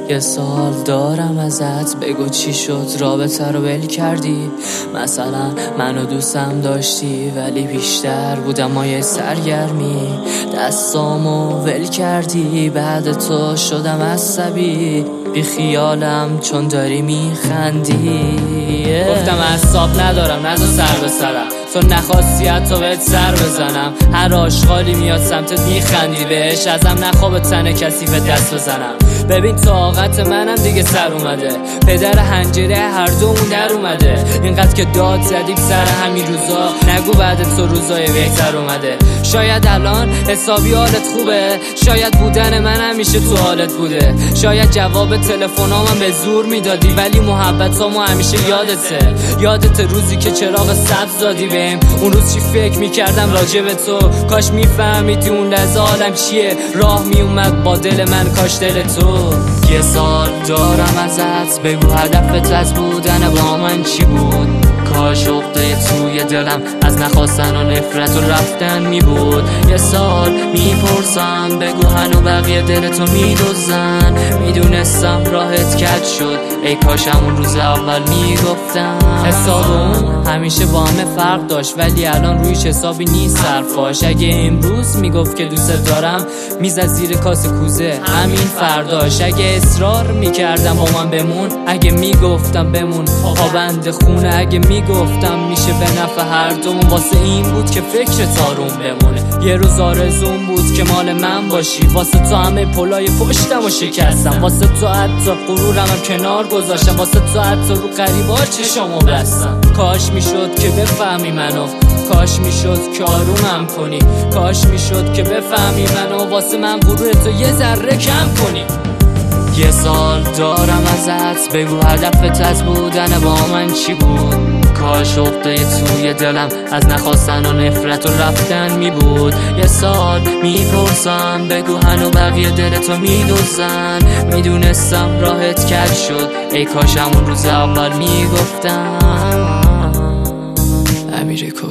یه سال دارم ازت، بگو چی شد رابطه رو ول کردی؟ مثلا منو دوستم داشتی ولی بیشتر بودم مایه سرگرمی، دستامو ول کردی، بعد تو شدم عصبی، بی خیالم چون داری میخندی. گفتم اعصاب ندارم نذار سر به سرم، تو نخواستی حتی بهت سر بزنم، هر آشغالی میاد سمتت میخندی بهش، ازم نخواه تن کسی به دست بزنم. ببین طاقت منم دیگه سر اومده، پدر حنجره هر دومون در اومده، اینقدر که داد زدیم سر همین روزا، نگو بعد تو روزای بهتر اومده. شاید الان حسابی حالت خوبه، شاید بودن من همیشه تو حالت بوده، شاید جواب تلفنامم به زور میدادی ولی محبتامو همیشه یادت روزی که چراغ سبز دادی بهم، اون روز چی فکر میکردم راجع به تو، کاش میفهمیدی اون لحظه حالم چیه، راه میومد با دل من کاش دل تو. یه سال دارم ازت، بگو هدفت از بودن با من چی بود؟ کاش عقده توی دلم از نخواستن و نفرت و رفتن می بود. یه سال میپرسم بگو هنو بقیه دلتو میدوزن، میدونستم راحت کج شد، ای کاش همون روز اول میگفتم. حسابمون همیشه با همه فرق داشت ولی الان رویش حسابی نیست حرفاش، اگه امروز میگفت که دوست دارم میزد زیر کاسه کوزه همین فرداش، اگه اصرار میکردم با من بمون، اگه میگفتم بمون پابند خونه، اگه میگفتم میشه به نفع هر دومون، واسه این بود که فکر تارون بمونه. یه روز آرزون بود که مال من باشی، واسه تو همه پلای پشتم و شکستم، واسه تو حتی غرورم هم کنار گذاشتم، واسه تو حتی رو غریبا چشامو بستم. کاش میشد که بفهمی منو، کاش میشد که آرومم کنی، کاش میشد که بفهمی منو، واسه من غرور تو یه ذره کم کنی. یه سال دارم ازت، بگو هدفت از بودن با من چی بود؟ کاش عقده توی دلم از نخواستن و نفرت و رفتن می بود. یه سال میپرسم بگو هنو بقیه دلتو میدوزن، میدونستم راحت کج شد، ای کاش همون روز اول میگفتم. امیرکو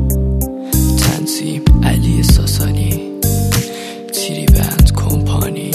تنظیم علی ساسانی، تیری بند کمپانی.